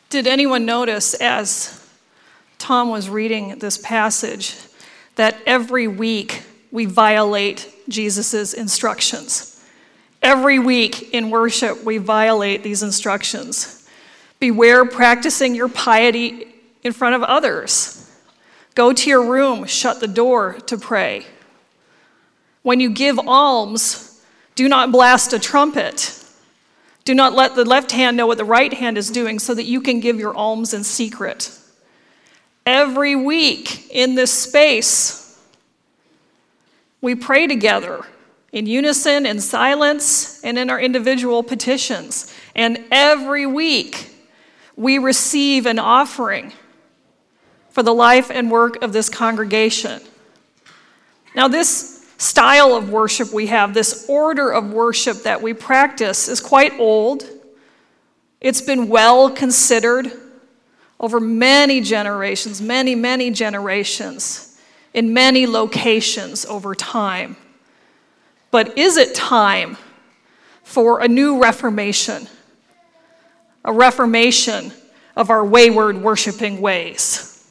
Did anyone notice as Tom was reading this passage that every week we violate Jesus' instructions? Every week in worship we violate these instructions. Beware practicing your piety in front of others. Go to your room, shut the door to pray. When you give alms, do not blast a trumpet. Do not let the left hand know what the right hand is doing so that you can give your alms in secret. Every week in this space, we pray together in unison, in silence, and in our individual petitions. And every week, we receive an offering for the life and work of this congregation. Now, this style of worship we have, this order of worship that we practice, is quite old. It's been well considered over many generations, many generations, in many locations over time. But is it time for a new reformation? A reformation of our wayward worshiping ways?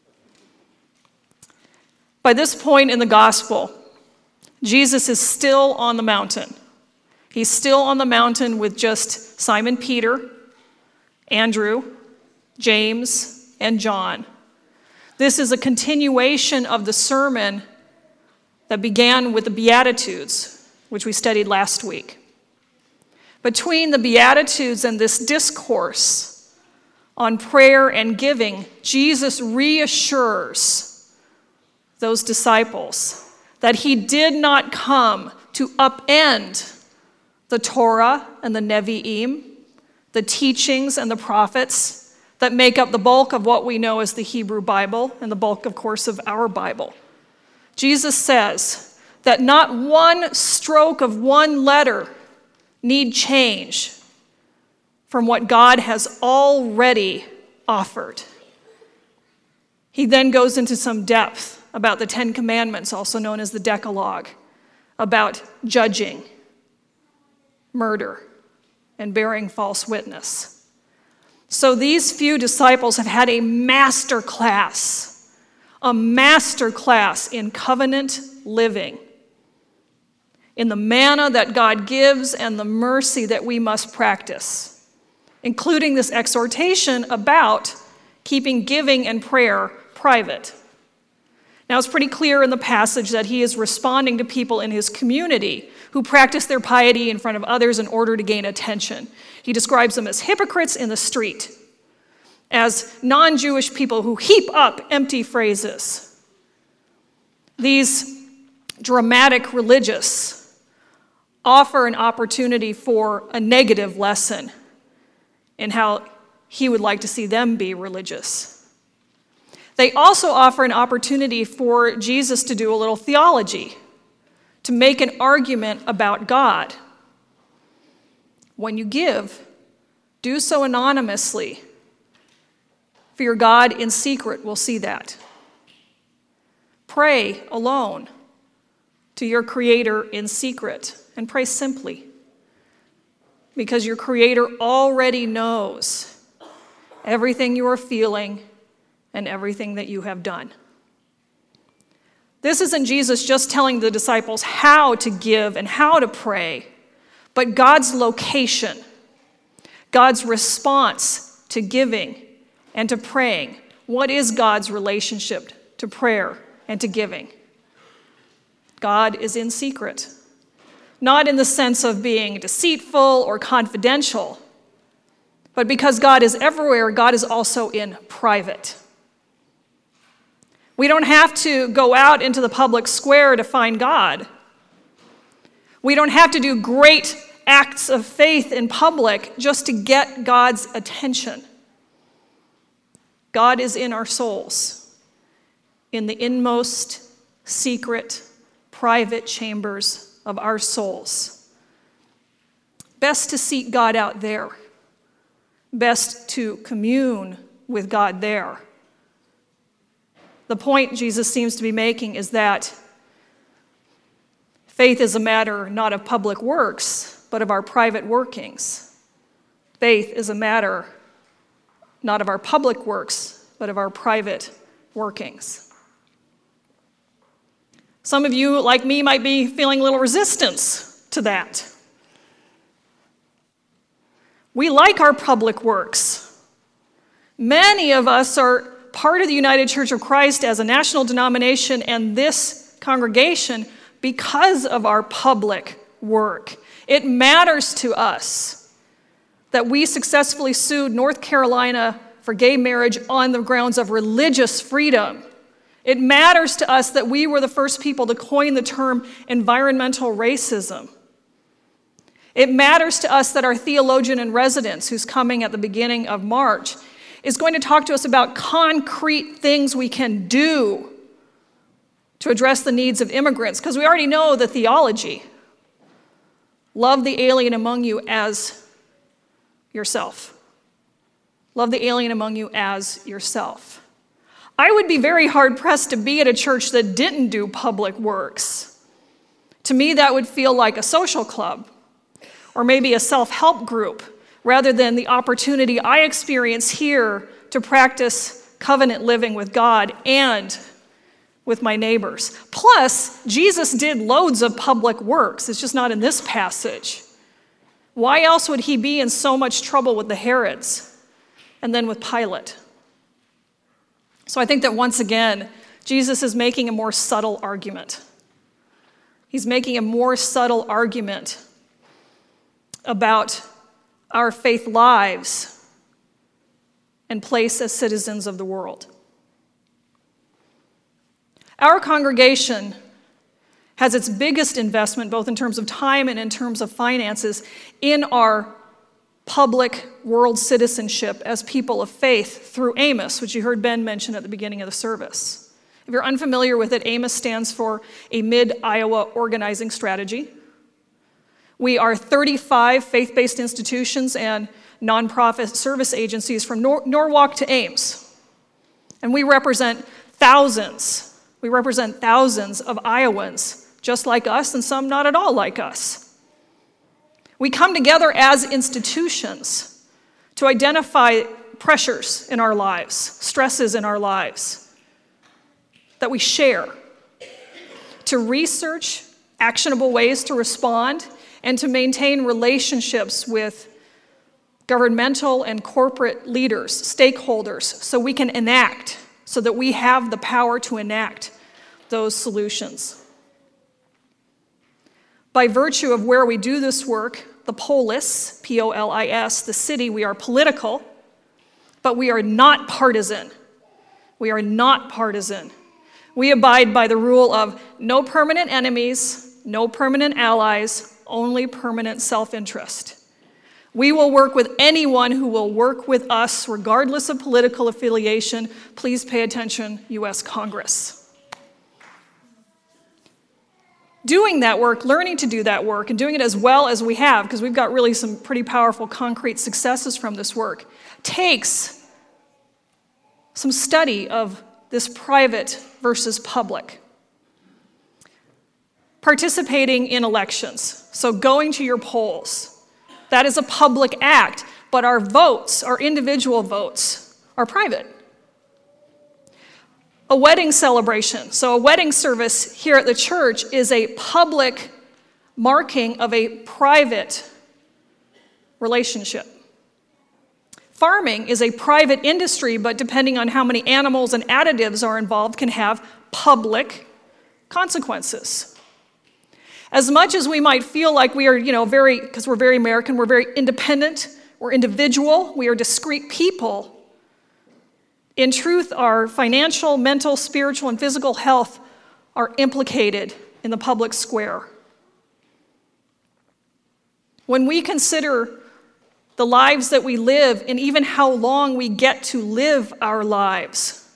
By this point in the gospel, Jesus is still on the mountain. He's still on the mountain with just Simon Peter, Andrew, James, and John. This is a continuation of the sermon that began with the Beatitudes, which we studied last week. Between the Beatitudes and this discourse on prayer and giving, Jesus reassures those disciples that he did not come to upend the Torah and the Nevi'im, the teachings and the prophets that make up the bulk of what we know as the Hebrew Bible and the bulk, of course, of our Bible. Jesus says that not one stroke of one letter need change from what God has already offered. He then goes into some depth about the Ten Commandments, also known as the Decalogue, about judging, murder, and bearing false witness. So these few disciples have had a master class in covenant living, in the manna that God gives and the mercy that we must practice, including this exhortation about keeping giving and prayer private. Now, it's pretty clear in the passage that he is responding to people in his community who practice their piety in front of others in order to gain attention. He describes them as hypocrites in the street, as non-Jewish people who heap up empty phrases. These dramatic religious offer an opportunity for a negative lesson in how he would like to see them be religious. They also offer an opportunity for Jesus to do a little theology, to make an argument about God. When you give, do so anonymously, for your God in secret will see that. Pray alone to your Creator in secret, and pray simply, because your Creator already knows everything you are feeling and everything that you have done. This isn't Jesus just telling the disciples how to give and how to pray, but God's location, God's response to giving and to praying. What is God's relationship to prayer and to giving? God is in secret, not in the sense of being deceitful or confidential, but because God is everywhere, God is also in private. We don't have to go out into the public square to find God. We don't have to do great acts of faith in public just to get God's attention. God is in our souls, in the inmost, secret, private chambers of our souls. Best to seek God out there. Best to commune with God there. The point Jesus seems to be making is that faith is a matter not of public works, but of our private workings. Faith is a matter not of our public works, but of our private workings. Some of you, like me, might be feeling a little resistance to that. We like our public works. Many of us are part of the United Church of Christ as a national denomination and this congregation because of our public work. It matters to us that we successfully sued North Carolina for gay marriage on the grounds of religious freedom. It matters to us that we were the first people to coin the term environmental racism. It matters to us that our theologian in residence, who's coming at the beginning of March, is going to talk to us about concrete things we can do to address the needs of immigrants, because we already know the theology. Love the alien among you as yourself. Love the alien among you as yourself. I would be very hard-pressed to be at a church that didn't do public works. To me, that would feel like a social club or maybe a self-help group rather than the opportunity I experience here to practice covenant living with God and with my neighbors. Plus, Jesus did loads of public works. It's just not in this passage. Why else would he be in so much trouble with the Herods and then with Pilate? So I think that once again, Jesus is making a more subtle argument. He's making a more subtle argument about our faith lives and place as citizens of the world. Our congregation has its biggest investment, both in terms of time and in terms of finances, in our public world citizenship as people of faith through Amos, which you heard Ben mention at the beginning of the service. If you're unfamiliar with it, Amos stands for a Mid-Iowa Organizing Strategy. We are 35 faith-based institutions and nonprofit service agencies from Norwalk to Ames. And we represent thousands. We represent thousands of Iowans, just like us and some not at all like us. We come together as institutions to identify pressures in our lives, stresses in our lives that we share, to research actionable ways to respond, and to maintain relationships with governmental and corporate leaders, stakeholders, so we can enact, so that we have the power to enact those solutions. By virtue of where we do this work, the polis, P-O-L-I-S, the city, we are political, but we are not partisan. We are not partisan. We abide by the rule of no permanent enemies, no permanent allies, only permanent self-interest. We will work with anyone who will work with us, regardless of political affiliation. Please pay attention, U.S. Congress. Doing that work, learning to do that work, and doing it as well as we have, because we've got really some pretty powerful concrete successes from this work, takes some study of this private versus public. Participating in elections, so going to your polls, that is a public act, but our votes, our individual votes, are private. A wedding celebration, so a wedding service here at the church is a public marking of a private relationship. Farming is a private industry, but depending on how many animals and additives are involved, can have public consequences. As much as we might feel like we are, because we're very American, we're very independent, we're individual, we are discrete people, in truth, our financial, mental, spiritual, and physical health are implicated in the public square. When we consider the lives that we live and even how long we get to live our lives,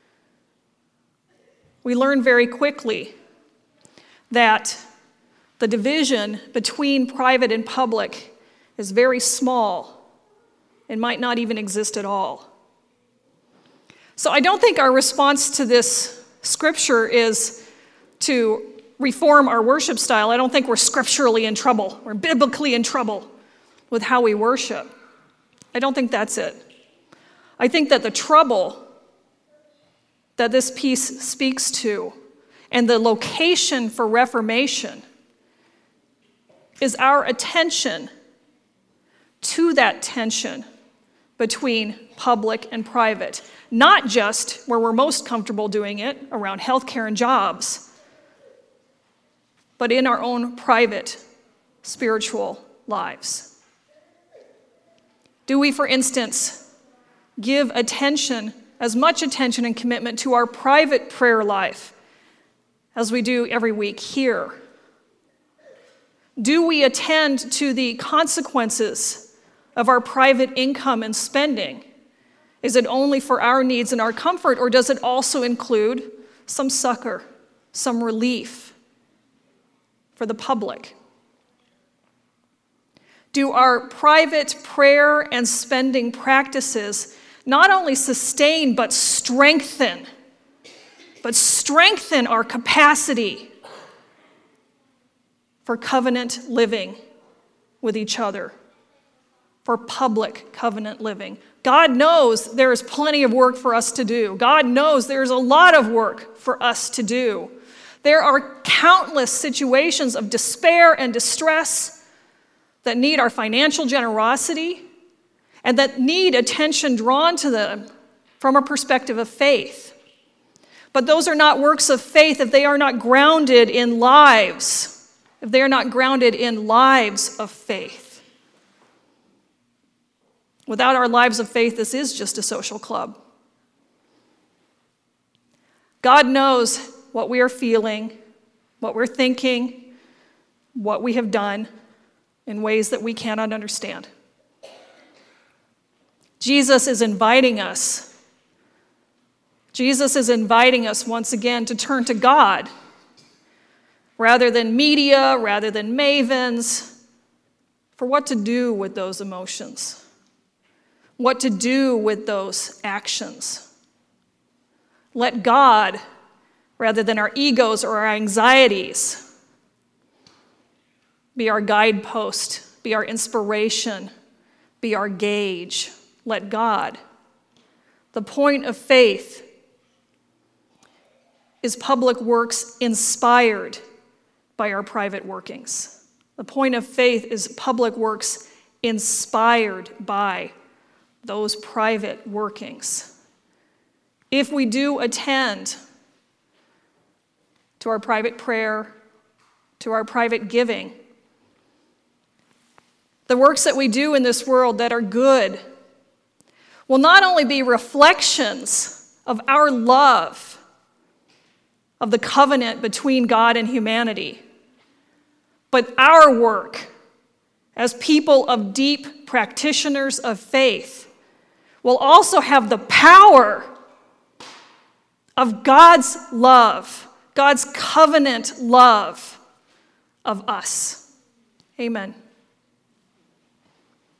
we learn very quickly that the division between private and public is very small and might not even exist at all. So I don't think our response to this scripture is to reform our worship style. I don't think we're scripturally in trouble. We're biblically in trouble with how we worship. I don't think that's it. I think that the trouble that this piece speaks to and the location for reformation is our attention to that tension between public and private, not just where we're most comfortable doing it, around healthcare and jobs, but in our own private spiritual lives. Do we, for instance, give attention, as much attention and commitment to our private prayer life as we do every week here? Do we attend to the consequences of our private income and spending? Is it only for our needs and our comfort, or does it also include some succor, some relief for the public? Do our private prayer and spending practices not only sustain but strengthen our capacity for covenant living with each other, for public covenant living? God knows there is plenty of work for us to do. God knows there's a lot of work for us to do. There are countless situations of despair and distress that need our financial generosity and that need attention drawn to them from a perspective of faith. But those are not works of faith if they are not grounded in lives, if they are not grounded in lives of faith. Without our lives of faith, this is just a social club. God knows what we are feeling, what we're thinking, what we have done in ways that we cannot understand. Jesus is inviting us. Jesus is inviting us once again to turn to God rather than media, rather than mavens, for what to do with those emotions, what to do with those actions. Let God, rather than our egos or our anxieties, be our guidepost, be our inspiration, be our gauge. Let God. The point of faith is public works inspired by our private workings. The point of faith is public works inspired by those private workings. If we do attend to our private prayer, to our private giving, the works that we do in this world that are good will not only be reflections of our love of the covenant between God and humanity, but our work as people of deep practitioners of faith will also have the power of God's love, God's covenant love of us. Amen.